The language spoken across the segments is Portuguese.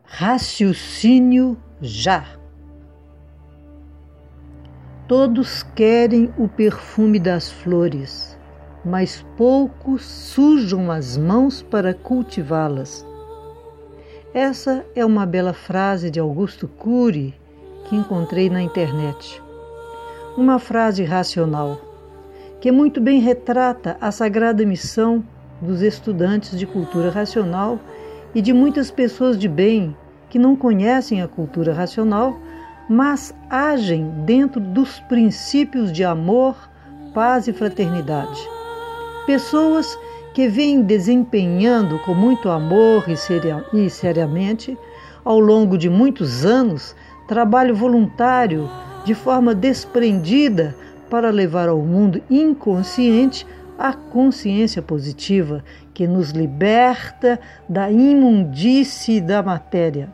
Raciocínio já. Todos querem o perfume das flores, mas poucos sujam as mãos para cultivá-las. Essa é uma bela frase de Augusto Cury que encontrei na internet. Uma frase racional, que muito bem retrata a sagrada missão dos estudantes de cultura racional e de muitas pessoas de bem que não conhecem a cultura racional, mas agem dentro dos princípios de amor, paz e fraternidade. Pessoas que vêm desempenhando com muito amor e seriamente, ao longo de muitos anos, trabalho voluntário de forma desprendida para levar ao mundo inconsciente a consciência positiva que nos liberta da imundície da matéria.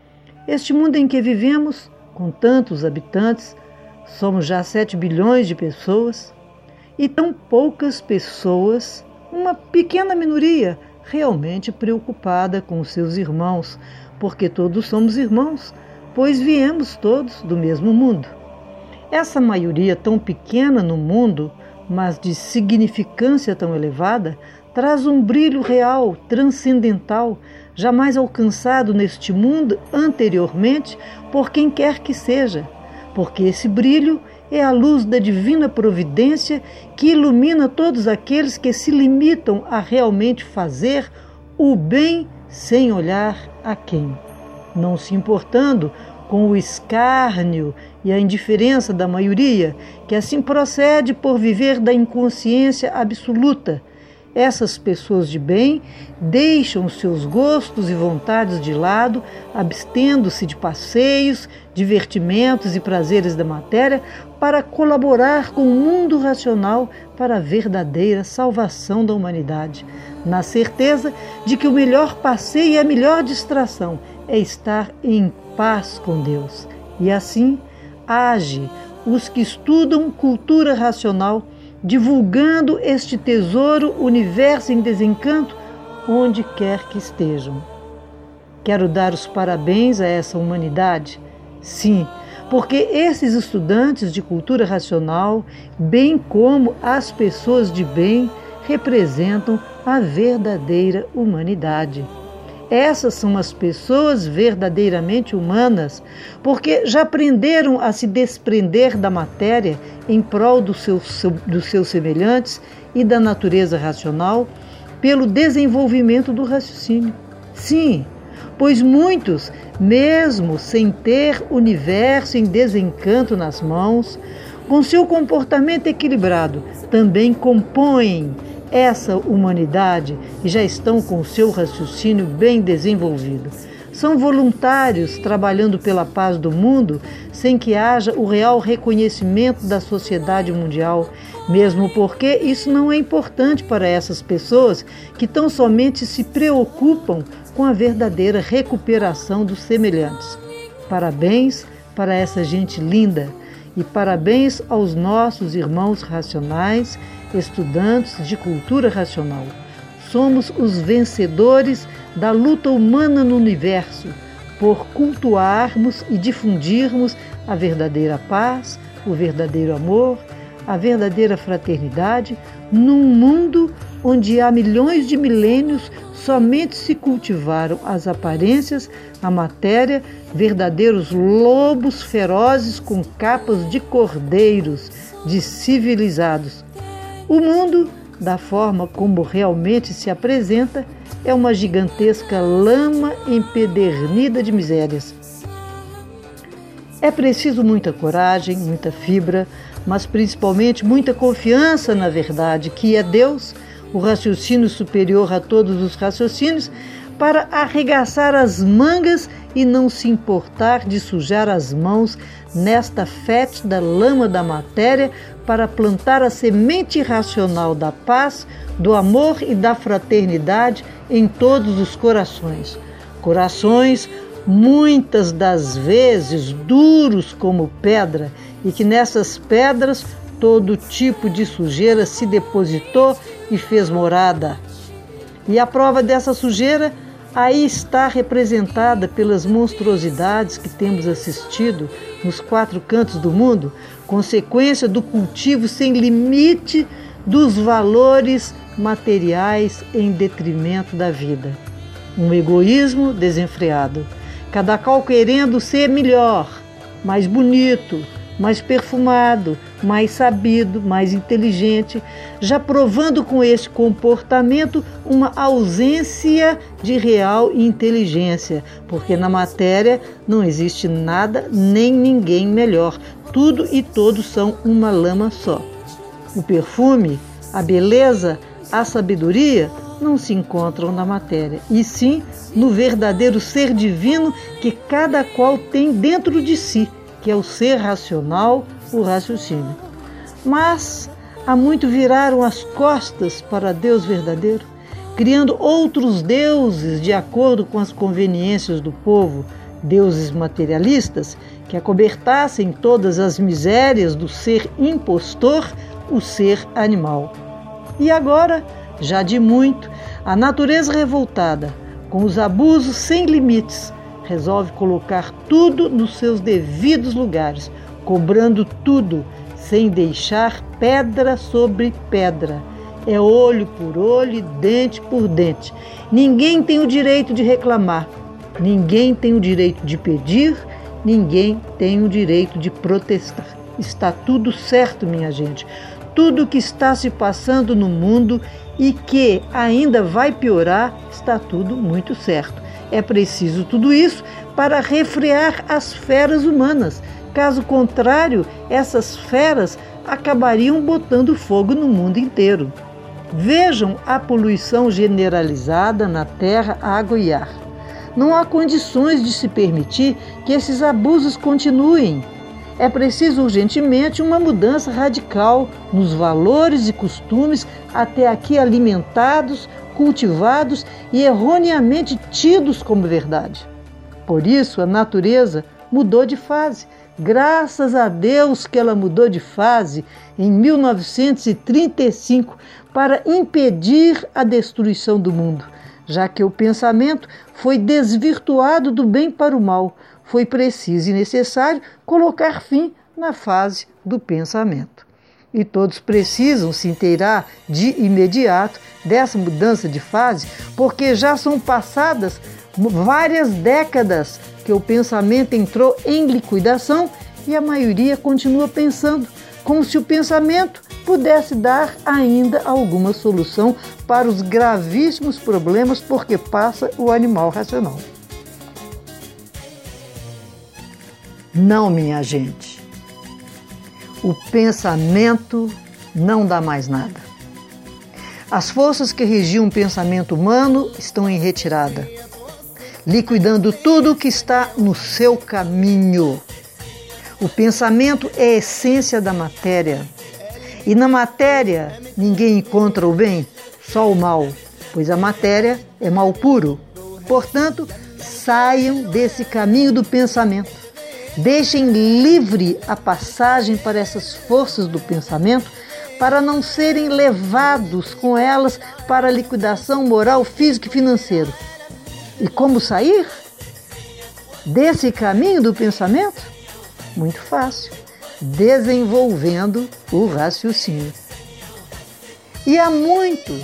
Este mundo em que vivemos, com tantos habitantes, somos já 7 bilhões de pessoas, e tão poucas pessoas, uma pequena minoria, realmente preocupada com os seus irmãos, porque todos somos irmãos, pois viemos todos do mesmo mundo. Essa maioria tão pequena no mundo, mas de significância tão elevada, traz um brilho real, transcendental, jamais alcançado neste mundo anteriormente por quem quer que seja, porque esse brilho é a luz da divina providência que ilumina todos aqueles que se limitam a realmente fazer o bem sem olhar a quem, não se importando com o escárnio e a indiferença da maioria, que assim procede por viver da inconsciência absoluta. Essas pessoas de bem deixam seus gostos e vontades de lado, abstendo-se de passeios, divertimentos e prazeres da matéria para colaborar com o mundo racional para a verdadeira salvação da humanidade, na certeza de que o melhor passeio e a melhor distração é estar em paz com Deus. E assim age os que estudam cultura racional, divulgando este tesouro universo em desencanto onde quer que estejam. Quero dar os parabéns a essa humanidade? Sim, porque esses estudantes de cultura racional, bem como as pessoas de bem, representam a verdadeira humanidade. Essas são as pessoas verdadeiramente humanas, porque já aprenderam a se desprender da matéria em prol dos seus semelhantes e da natureza racional pelo desenvolvimento do raciocínio. Sim, pois muitos, mesmo sem ter o universo em desencanto nas mãos, com seu comportamento equilibrado, também compõem essa humanidade e já estão com o seu raciocínio bem desenvolvido. São voluntários trabalhando pela paz do mundo sem que haja o real reconhecimento da sociedade mundial, mesmo porque isso não é importante para essas pessoas que tão somente se preocupam com a verdadeira recuperação dos semelhantes. Parabéns para essa gente linda e parabéns aos nossos irmãos racionais, estudantes de cultura racional. Somos os vencedores da luta humana no universo por cultuarmos e difundirmos a verdadeira paz, o verdadeiro amor, a verdadeira fraternidade num mundo onde há milhões de milênios somente se cultivaram as aparências, a matéria, verdadeiros lobos ferozes com capas de cordeiros, de civilizados. O mundo, da forma como realmente se apresenta, é uma gigantesca lama empedernida de misérias. É preciso muita coragem, muita fibra, mas principalmente muita confiança na verdade, que é Deus, o raciocínio superior a todos os raciocínios, para arregaçar as mangas e não se importar de sujar as mãos nesta fétida lama da matéria para plantar a semente racional da paz, do amor e da fraternidade em todos os corações. Corações muitas das vezes duros como pedra e que nessas pedras todo tipo de sujeira se depositou e fez morada. E a prova dessa sujeira, aí está representada pelas monstruosidades que temos assistido nos 4 cantos do mundo, consequência do cultivo sem limite dos valores materiais em detrimento da vida. Um egoísmo desenfreado, cada qual querendo ser melhor, mais bonito, mais perfumado, mais sabido, mais inteligente, já provando com este comportamento uma ausência de real inteligência, porque na matéria não existe nada nem ninguém melhor. Tudo e todos são uma lama só. O perfume, a beleza, a sabedoria não se encontram na matéria, e sim no verdadeiro ser divino que cada qual tem dentro de si, que é o ser racional, o raciocínio. Mas há muito viraram as costas para Deus verdadeiro, criando outros deuses de acordo com as conveniências do povo, deuses materialistas que acobertassem todas as misérias do ser impostor, o ser animal. E agora, já de muito, a natureza revoltada, com os abusos sem limites, resolve colocar tudo nos seus devidos lugares, cobrando tudo, sem deixar pedra sobre pedra. É olho por olho e dente por dente. Ninguém tem o direito de reclamar, ninguém tem o direito de pedir, ninguém tem o direito de protestar. Está tudo certo, minha gente. Tudo que está se passando no mundo e que ainda vai piorar, está tudo muito certo. É preciso tudo isso para refrear as feras humanas. Caso contrário, essas feras acabariam botando fogo no mundo inteiro. Vejam a poluição generalizada na terra, água e ar. Não há condições de se permitir que esses abusos continuem. É preciso urgentemente uma mudança radical nos valores e costumes até aqui alimentados, cultivados e erroneamente tidos como verdade. Por isso, a natureza mudou de fase. Graças a Deus que ela mudou de fase em 1935 para impedir a destruição do mundo, já que o pensamento foi desvirtuado do bem para o mal. Foi preciso e necessário colocar fim na fase do pensamento. E todos precisam se inteirar de imediato dessa mudança de fase, porque já são passadas várias décadas que o pensamento entrou em liquidação e a maioria continua pensando, como se o pensamento pudesse dar ainda alguma solução para os gravíssimos problemas porque passa o animal racional. Não, minha gente. O pensamento não dá mais nada. As forças que regiam o pensamento humano estão em retirada, liquidando tudo que está no seu caminho. O pensamento é a essência da matéria. E na matéria ninguém encontra o bem, só o mal, pois a matéria é mal puro. Portanto, saiam desse caminho do pensamento. Deixem livre a passagem para essas forças do pensamento, para não serem levados com elas para a liquidação moral, física e financeira. E como sair desse caminho do pensamento? Muito fácil, desenvolvendo o raciocínio. E há muito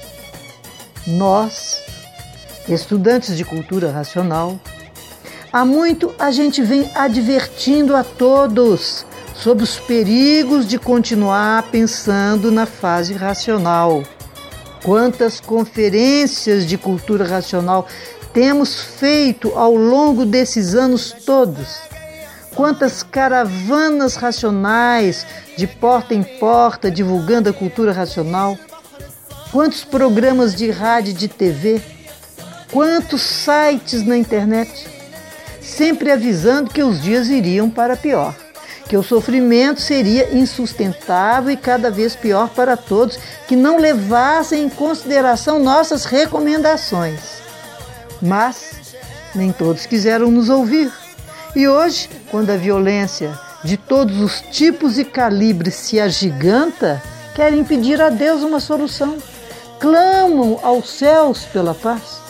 nós, estudantes de cultura racional, há muito a gente vem advertindo a todos sobre os perigos de continuar pensando na fase racional. Quantas conferências de cultura racional temos feito ao longo desses anos todos? Quantas caravanas racionais de porta em porta divulgando a cultura racional? Quantos programas de rádio e de TV? Quantos sites na internet? Sempre avisando que os dias iriam para pior, que o sofrimento seria insustentável e cada vez pior para todos que não levassem em consideração nossas recomendações. Mas nem todos quiseram nos ouvir. E hoje, quando a violência de todos os tipos e calibres se agiganta, querem pedir a Deus uma solução. Clamam aos céus pela paz.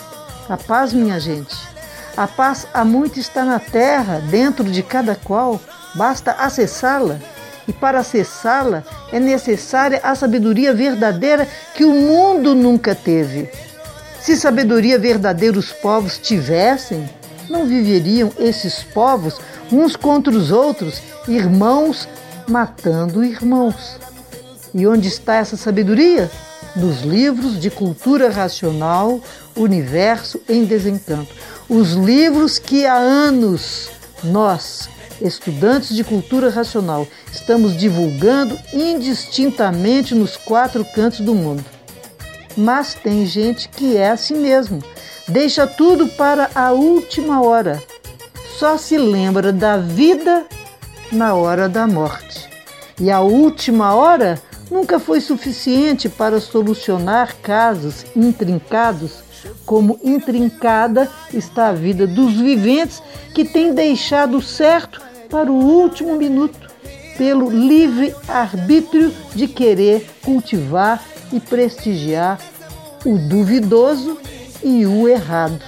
A paz, minha gente, a paz há muito está na terra, dentro de cada qual, basta acessá-la. E para acessá-la é necessária a sabedoria verdadeira que o mundo nunca teve. Se sabedoria verdadeira os povos tivessem, não viveriam esses povos uns contra os outros, irmãos matando irmãos. E onde está essa sabedoria? Nos livros de cultura racional, Universo em Desencanto. Os livros que há anos nós, estudantes de cultura racional, estamos divulgando indistintamente nos 4 cantos do mundo. Mas tem gente que é assim mesmo, deixa tudo para a última hora, só se lembra da vida na hora da morte. E a última hora nunca foi suficiente para solucionar casos intrincados, como intrincada está a vida dos viventes que têm deixado certo para o último minuto, pelo livre arbítrio de querer cultivar e prestigiar o duvidoso e o errado.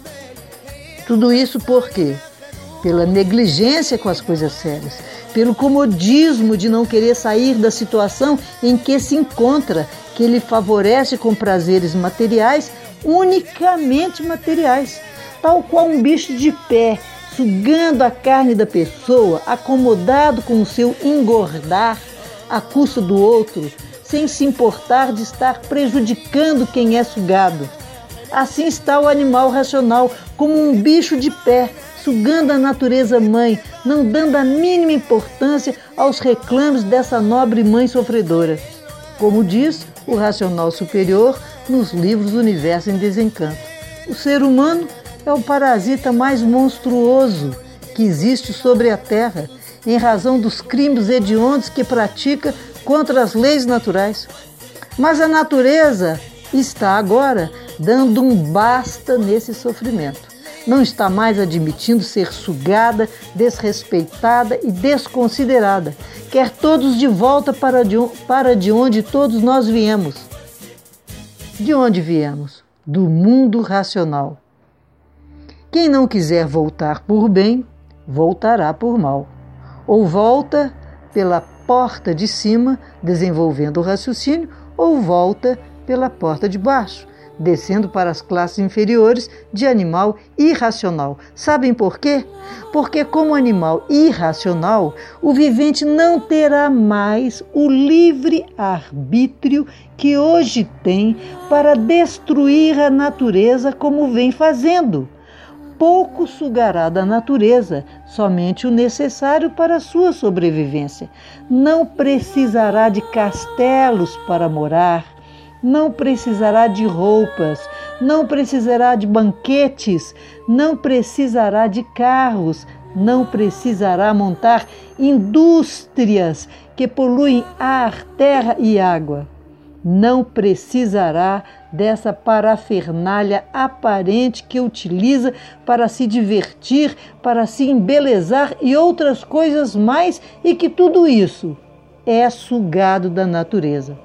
Tudo isso por quê? Pela negligência com as coisas sérias, pelo comodismo de não querer sair da situação em que se encontra, que lhe favorece com prazeres materiais, unicamente materiais, tal qual um bicho de pé, sugando a carne da pessoa, acomodado com o seu engordar à custa do outro, sem se importar de estar prejudicando quem é sugado. Assim está o animal racional, como um bicho de pé, sugando a natureza mãe, não dando a mínima importância aos reclames dessa nobre mãe sofredora. Como diz o racional superior nos livros Universo em Desencanto. O ser humano é o parasita mais monstruoso que existe sobre a Terra, em razão dos crimes hediondos que pratica contra as leis naturais. Mas a natureza está agora dando um basta nesse sofrimento. Não está mais admitindo ser sugada, desrespeitada e desconsiderada. Quer todos de volta para de onde todos nós viemos. De onde viemos? Do mundo racional. Quem não quiser voltar por bem, voltará por mal. Ou volta pela porta de cima, desenvolvendo o raciocínio, ou volta pela porta de baixo, descendo para as classes inferiores de animal irracional. Sabem por quê? Porque como animal irracional, o vivente não terá mais o livre arbítrio que hoje tem para destruir a natureza como vem fazendo. Pouco sugará da natureza, somente o necessário para a sua sobrevivência. Não precisará de castelos para morar, não precisará de roupas, não precisará de banquetes, não precisará de carros, não precisará montar indústrias que poluem ar, terra e água. Não precisará dessa parafernália aparente que utiliza para se divertir, para se embelezar e outras coisas mais, e que tudo isso é sugado da natureza.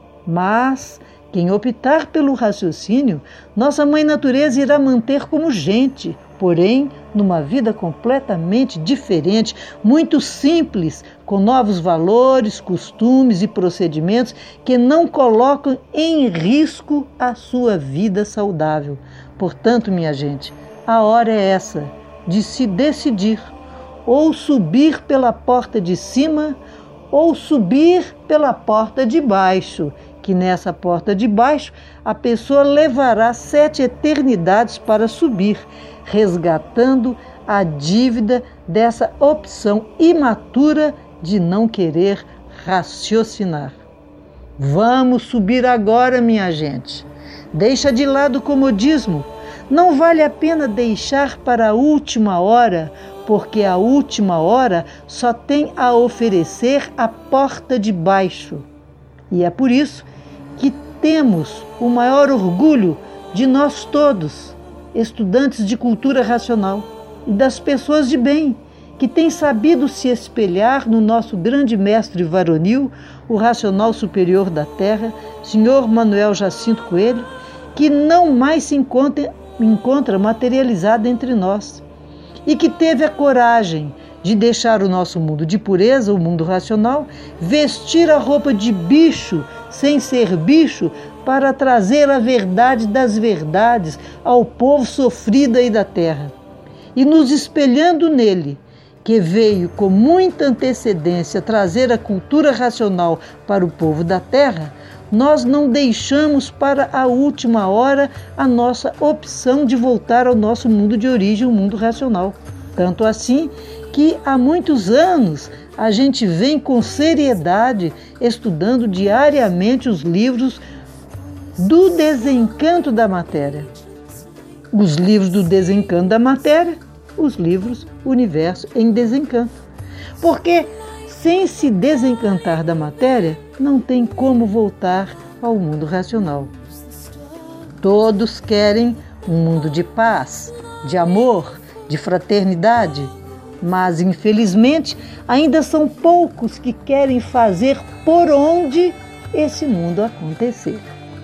Mas quem optar pelo raciocínio, nossa mãe natureza irá manter como gente, porém numa vida completamente diferente, muito simples, com novos valores, costumes e procedimentos que não colocam em risco a sua vida saudável. Portanto, minha gente, a hora é essa de se decidir, ou subir pela porta de cima, ou subir pela porta de baixo, que nessa porta de baixo a pessoa levará 7 eternidades para subir, resgatando a dívida dessa opção imatura de não querer raciocinar. Vamos subir agora, minha gente. Deixa de lado o comodismo. Não vale a pena deixar para a última hora, porque a última hora só tem a oferecer a porta de baixo. E é por isso que temos o maior orgulho de nós todos, estudantes de cultura racional, e das pessoas de bem, que têm sabido se espelhar no nosso grande mestre varonil, o racional superior da Terra, Sr. Manuel Jacinto Coelho, que não mais se encontra encontra materializada entre nós e que teve a coragem de deixar o nosso mundo de pureza, o mundo racional, vestir a roupa de bicho sem ser bicho para trazer a verdade das verdades ao povo sofrido aí da terra. E nos espelhando nele, que veio com muita antecedência trazer a cultura racional para o povo da terra, nós não deixamos para a última hora a nossa opção de voltar ao nosso mundo de origem, o mundo racional. Tanto assim que há muitos anos a gente vem com seriedade estudando diariamente os livros do desencanto da matéria. Os livros do desencanto da matéria, os livros Universo em Desencanto. Porque sem se desencantar da matéria, não tem como voltar ao mundo racional. Todos querem um mundo de paz, de amor, de fraternidade, mas infelizmente ainda são poucos que querem fazer por onde esse mundo acontecer.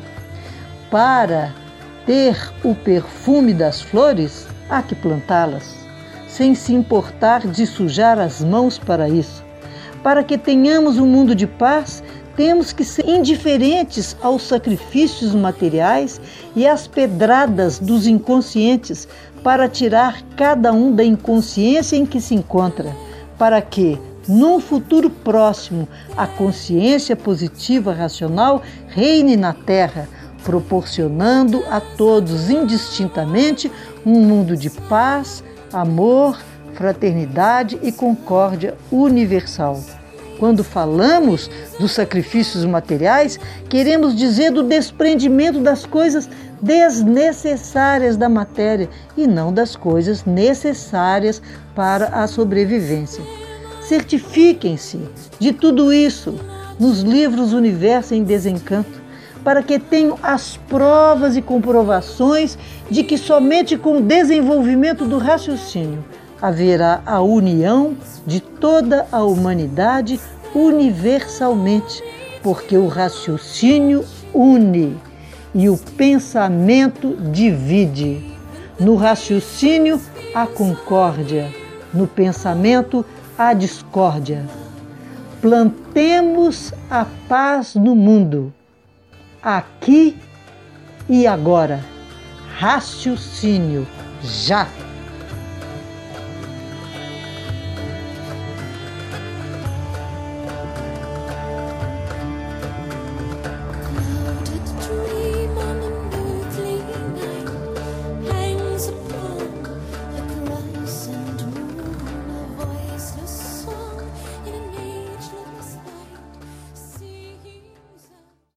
Para ter o perfume das flores, há que plantá-las, sem se importar de sujar as mãos para isso. Para que tenhamos um mundo de paz, temos que ser indiferentes aos sacrifícios materiais e às pedradas dos inconscientes para tirar cada um da inconsciência em que se encontra, para que, num futuro próximo, a consciência positiva racional reine na Terra, proporcionando a todos indistintamente um mundo de paz, amor, fraternidade e concórdia universal. Quando falamos dos sacrifícios materiais, queremos dizer do desprendimento das coisas desnecessárias da matéria e não das coisas necessárias para a sobrevivência. Certifiquem-se de tudo isso nos livros Universo em Desencanto, para que tenham as provas e comprovações de que somente com o desenvolvimento do raciocínio haverá a união de toda a humanidade universalmente, porque o raciocínio une e o pensamento divide. No raciocínio, a concórdia, no pensamento, a discórdia. Plantemos a paz no mundo, aqui e agora. Raciocínio, já!